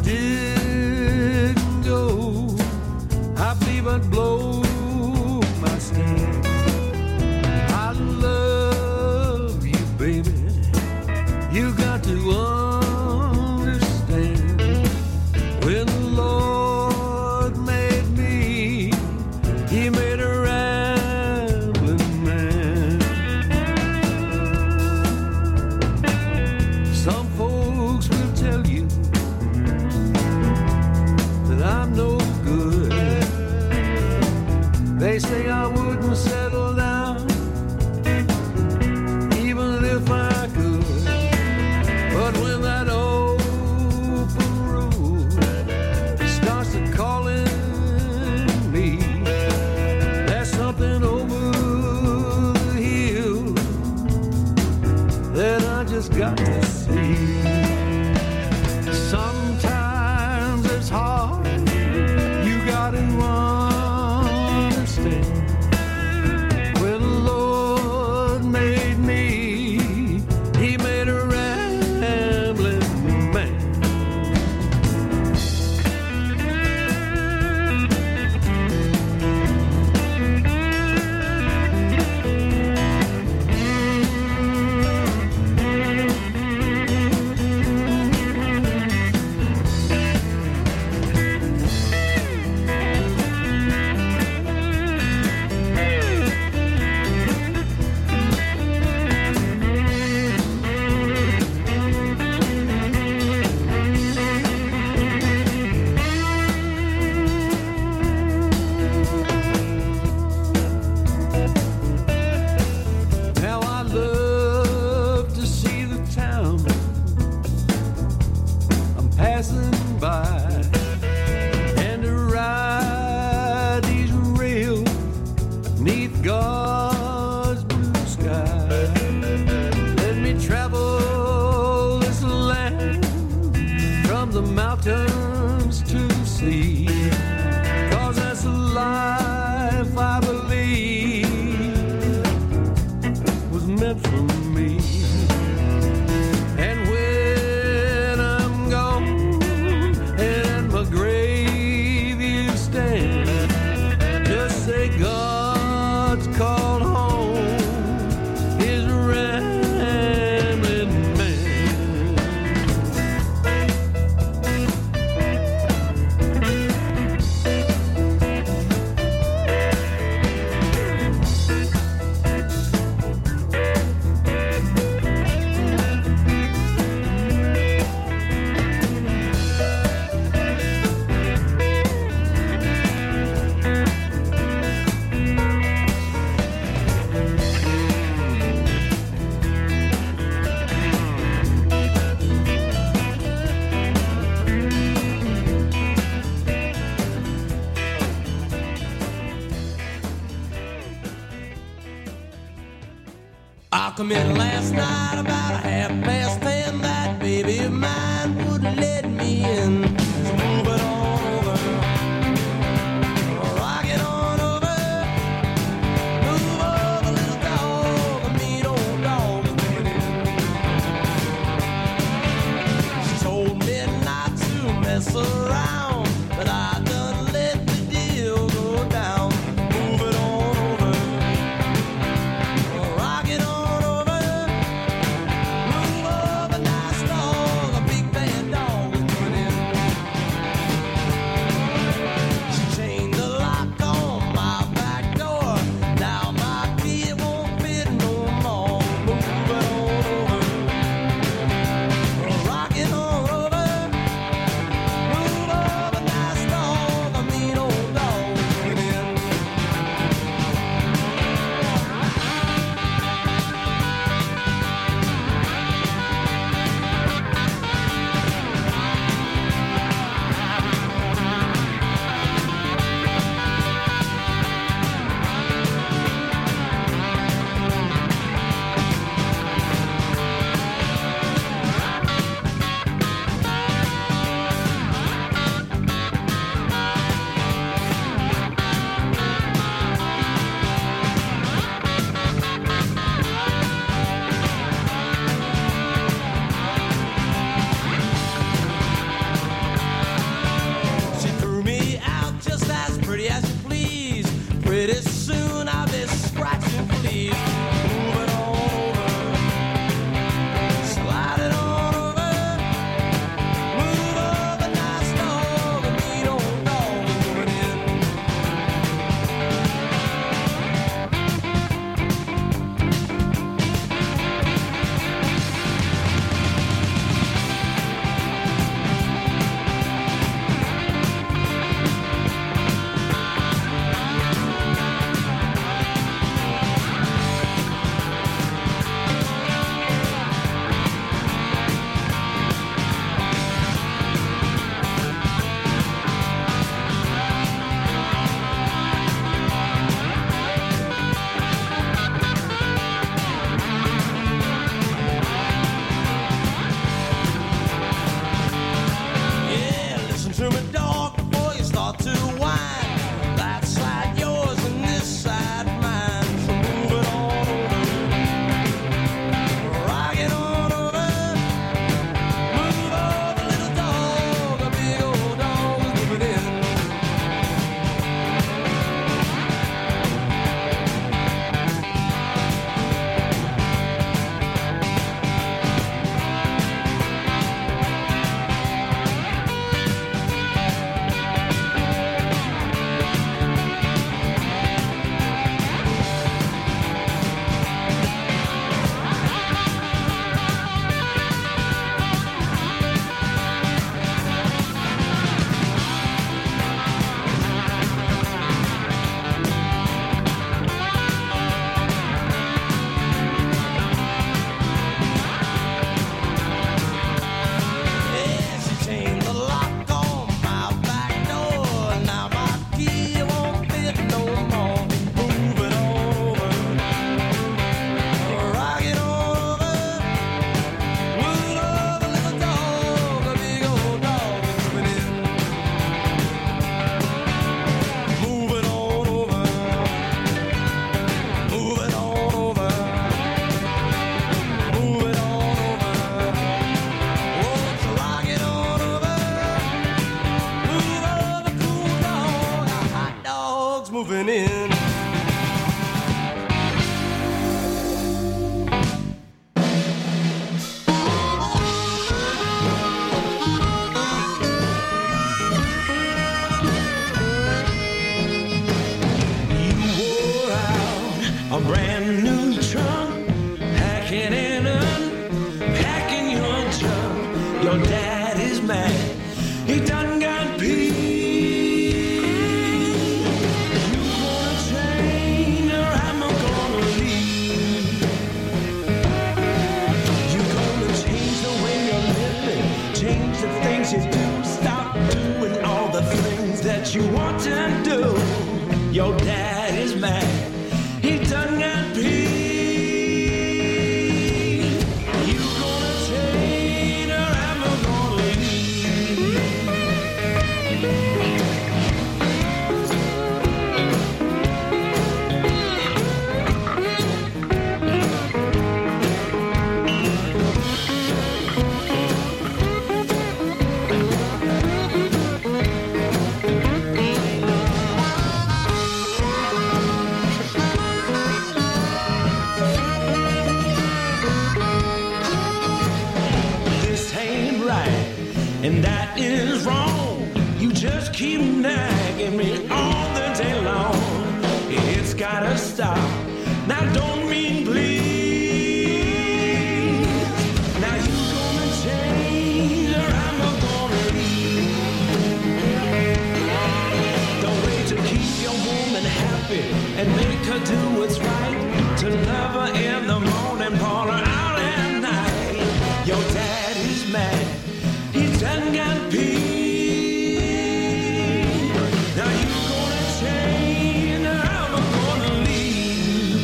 didn't go, I believe I'd blow my stand. I love you, baby. You got to understand. When the Lord made me, He made a rambling man. Some folks will tell you that I'm no good. They say I wouldn't settle down even if I could. But when that open road starts to calling me, there's something over the hill that I just got to see. Sometimes it's hard, you gotta understand. When the Lord made me, He made a rambling man. Now I love to see the town I'm passing by, and to ride these rails neath God's blue sky. Let me travel this land from the mountains to the sea, 'cause that's the life I believe was meant for me. And when I'm gone and my grave you stand, just say God's called home his rambling man. I come in last night about 10:30. That baby of mine wouldn't let me in. So move it on over, rock it on over, move over, little dog. A mean old dog is coming in. She told me not to mess around, but I done let the deal go down. Move it on over, rock it on over, move Your dad is mad. He done got peace. You gonna change or I'm gonna leave. You gonna change the way you're living, change the things you do, stop doing all the things that you want to do. Your dad is mad. He done got peace. And that is wrong. You just keep nagging me all the day long. It's gotta stop. Now don't mean please. Now you gonna change or I'm gonna leave. Don't wait to keep your woman happy and make her do what's right. To love her in the morning, call her out at night. Your dad is mad. Done got peace. Now you gonna change or I'm gonna leave.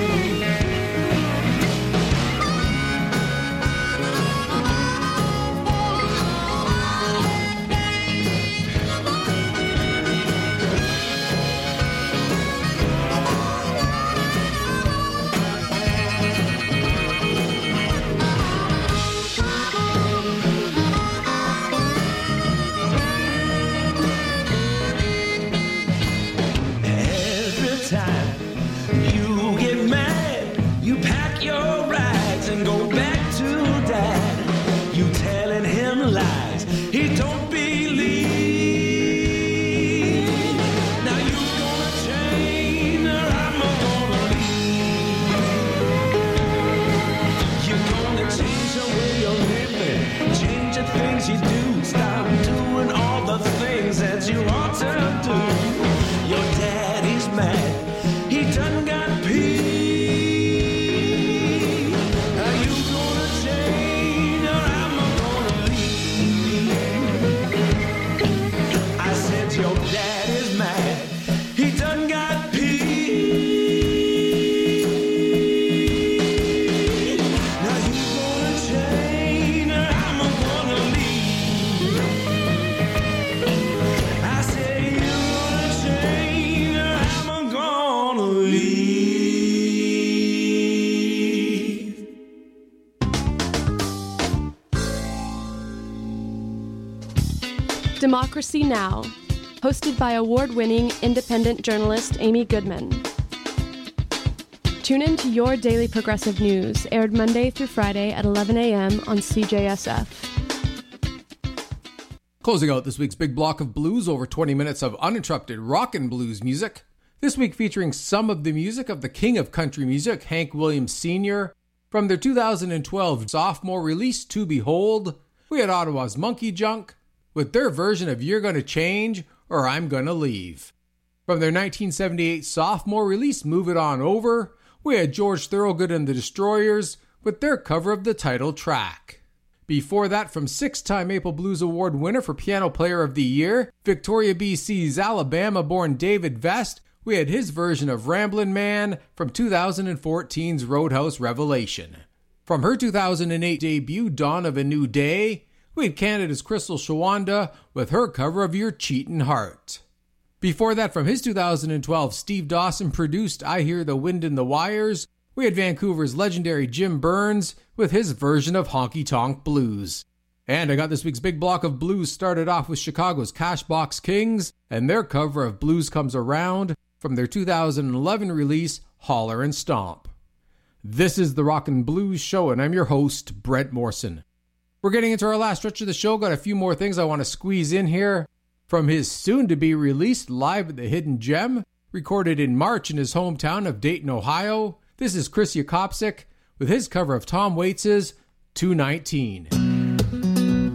Democracy Now!, hosted by award-winning independent journalist Amy Goodman. Tune in to Your Daily Progressive News, aired Monday through Friday at 11 a.m. on CJSF. Closing out this week's big block of blues, over 20 minutes of uninterrupted rock and blues music. This week featuring some of the music of the king of country music, Hank Williams Sr. From their 2012 sophomore release, To Behold, we had Ottawa's Monkey Junk with their version of You're Gonna Change or I'm Gonna Leave. From their 1978 sophomore release, Move It On Over, we had George Thorogood and the Destroyers with their cover of the title track. Before that, from 6-time Maple Blues Award winner for Piano Player of the Year, Victoria, BC's Alabama-born David Vest, we had his version of Ramblin' Man from 2014's Roadhouse Revelation. From her 2008 debut, Dawn of a New Day, we had Canada's Crystal Shawanda with her cover of Your Cheatin' Heart. Before that, from his 2012 Steve Dawson produced I Hear the Wind in the Wires, we had Vancouver's legendary Jim Burns with his version of Honky Tonk Blues. And I got this week's big block of blues started off with Chicago's Cashbox Kings and their cover of Blues Comes Around from their 2011 release, Holler and Stomp. This is the Rockin' Blues Show, and I'm your host, Brent Morrison. We're getting into our last stretch of the show. Got a few more things I want to squeeze in here. From his soon-to-be-released Live at the Hidden Gem, recorded in March in his hometown of Dayton, Ohio, this is Chris Yakopsik with his cover of Tom Waits' 219.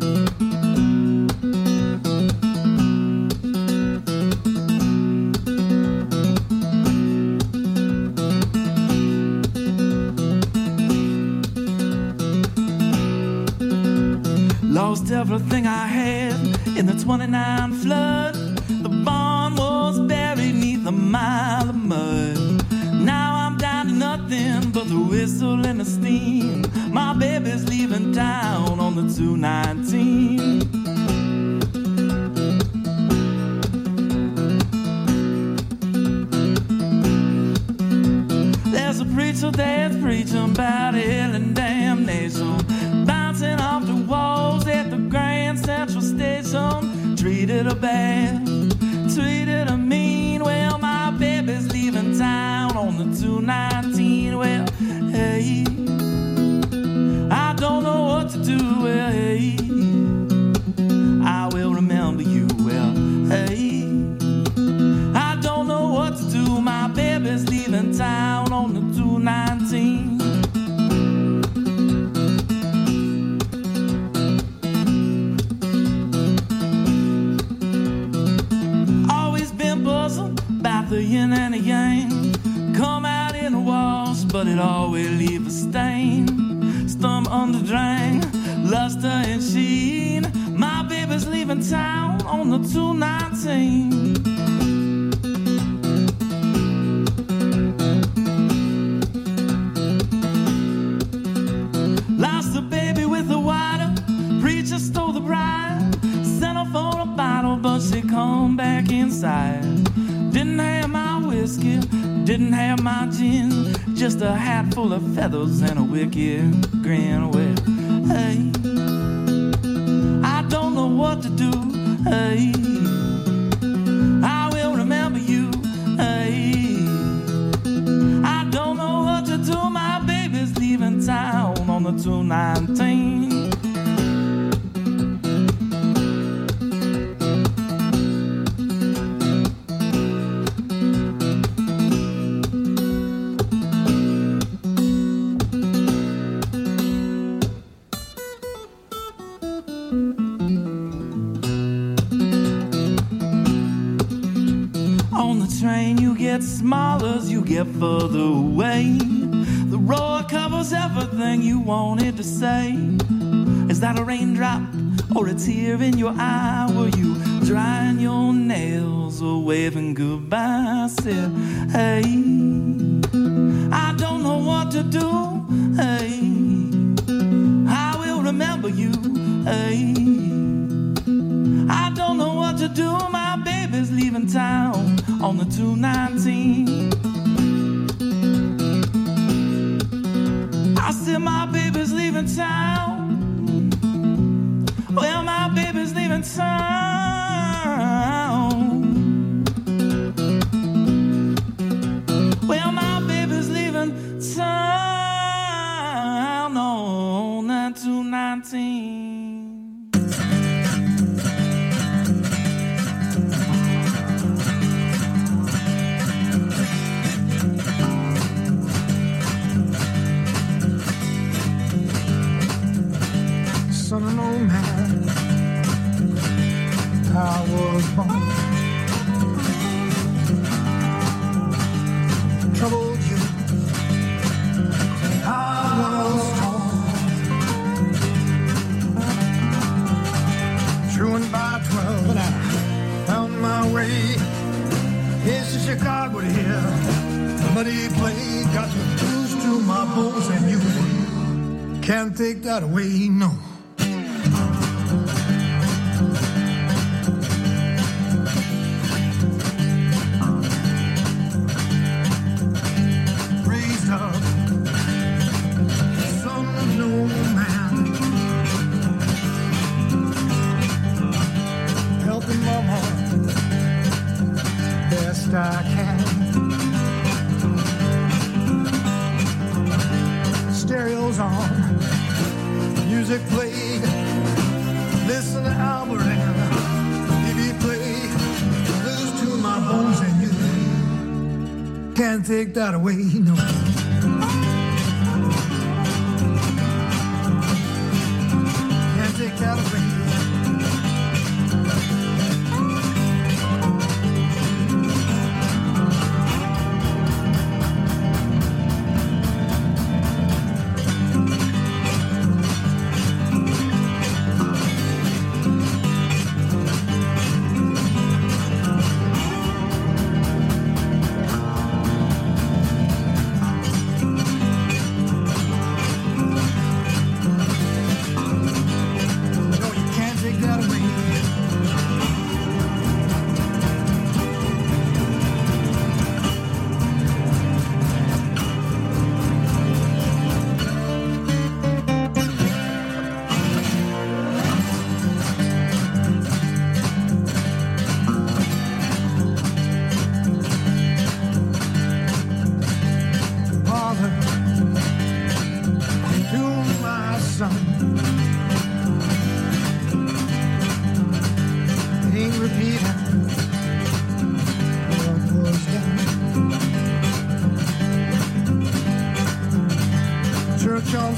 Lost everything I had in the 29 flood. The barn was buried neath a mile of mud. Now I'm down to nothing but the whistle and the steam. My baby's leaving town on the 219. There's a preacher that's preaching about hell and damnation, bouncing off the walls at the Grand Central Station. Treated her bad, treated her mean. Well, my baby's leaving town on the 219. Well, hey, I don't know what to do. Well, hey, I will remember you. Well, hey, I don't know what to do. My baby's leaving town on the 219. The yin and the yang come out in the wash, but it always leave a stain. Stum under drain, luster and sheen. My baby's leaving town on the 219. Lost the baby with the water, preacher stole the bride. Sent her for a bottle, but she come back inside. Didn't have my whiskey, didn't have my gin, just a hat full of feathers and a wicked grin. Well, hey, I don't know what to do. Hey, I will remember you. Hey, I don't know what to do. My baby's leaving town on the 219. Smaller as you get further away. The road covers everything you wanted to say. Is that a raindrop or a tear in your eye? Were you drying your nails or waving goodbye? I said, hey, I don't know what to do. Hey, I will remember you. Hey, I don't know what to do. My baby's leaving town on the 219. I said my baby's leaving town. Well, my baby's leaving town. Well, my baby's leaving town on that 219. Son of no man, I was born. Troubled you, I was torn. Truant by 12 and I found my way. Here's to Chicago here, muddy blade got the blues to my bones, and you can't take that away, no. I can. Stereo's on, music played. Listen to Albert and TV play. Blues to my bones, and you can't take that away, no. Can't take that away.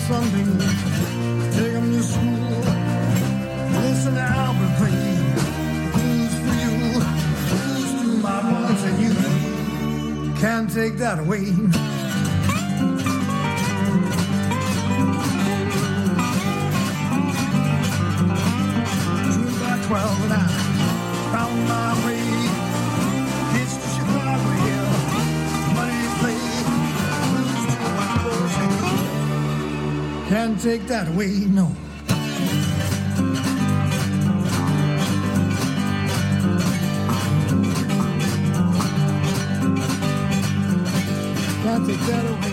Sunday, take 'em to school. Listen to Albert play blues for you, blues to my boys and you. Can't take that away. 12 and I found my way. Hitched to Chicago here, money play, blues to my boys and you. Can't take that away, no. Can't take that away.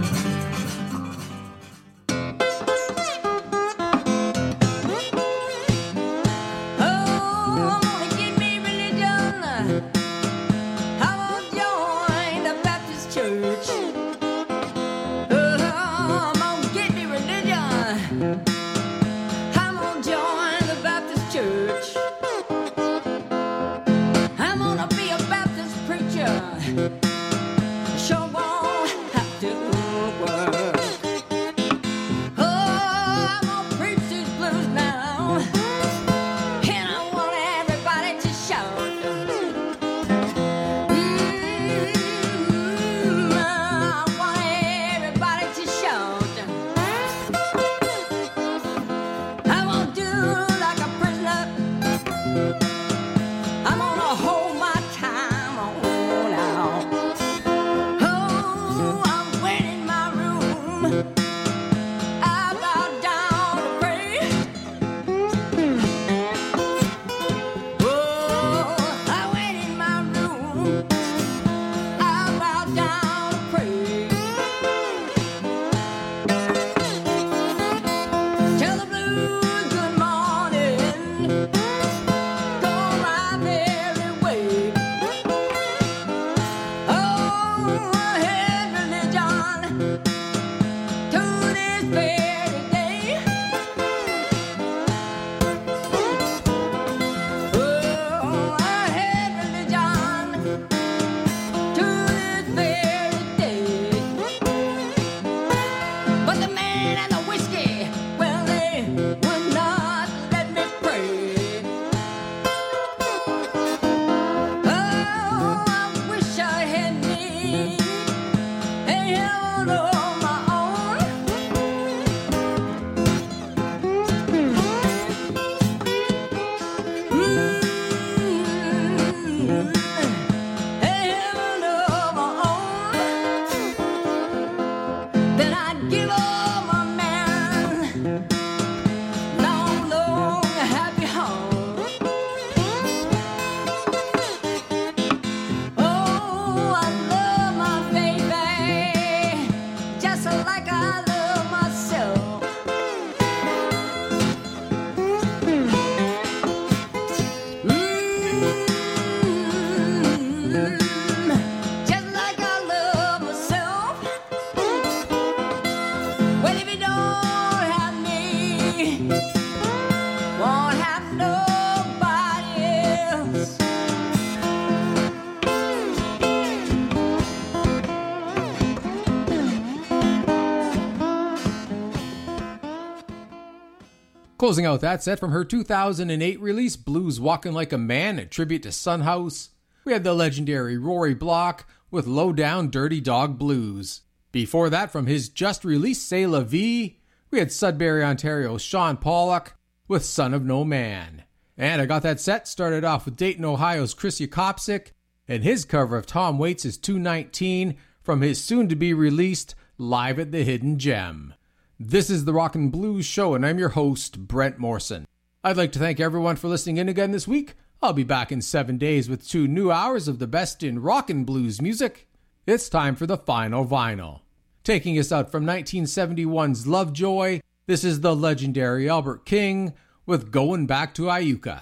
Closing out that set from her 2008 release, Blues Walking Like a Man, a tribute to Son House, we had the legendary Rory Block with Low Down Dirty Dog Blues. Before that, from his just-released C'est La Vie, we had Sudbury, Ontario's Sean Pollock with Son of No Man. And I got that set started off with Dayton, Ohio's Chris Yakopsik and his cover of Tom Waits' 219 from his soon-to-be-released Live at the Hidden Gem. This is the Rockin' Blues Show, and I'm your host, Brent Morrison. I'd like to thank everyone for listening in again this week. I'll be back in 7 days with 2 new hours of the best in rockin' blues music. It's time for the final vinyl. Taking us out from 1971's Lovejoy, this is the legendary Albert King with Going Back to Iuka.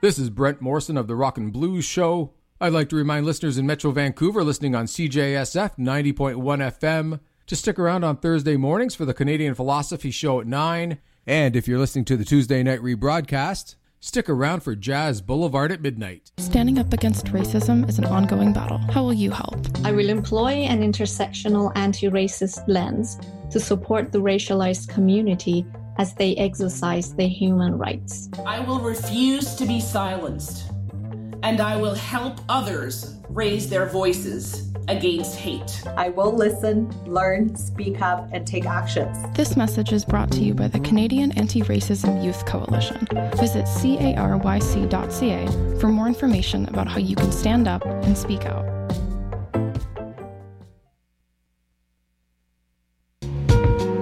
This is Brent Morrison of the Rock and Blues Show. I'd like to remind listeners in Metro Vancouver listening on CJSF 90.1 FM to stick around on Thursday mornings for the Canadian Philosophy Show at 9. And if you're listening to the Tuesday night rebroadcast, stick around for Jazz Boulevard at midnight. Standing up against racism is an ongoing battle. How will you help? I will employ an intersectional anti-racist lens to support the racialized community as they exercise their human rights. I will refuse to be silenced, and I will help others raise their voices against hate. I will listen, learn, speak up, and take actions. This message is brought to you by the Canadian Anti-Racism Youth Coalition. Visit caryc.ca for more information about how you can stand up and speak out.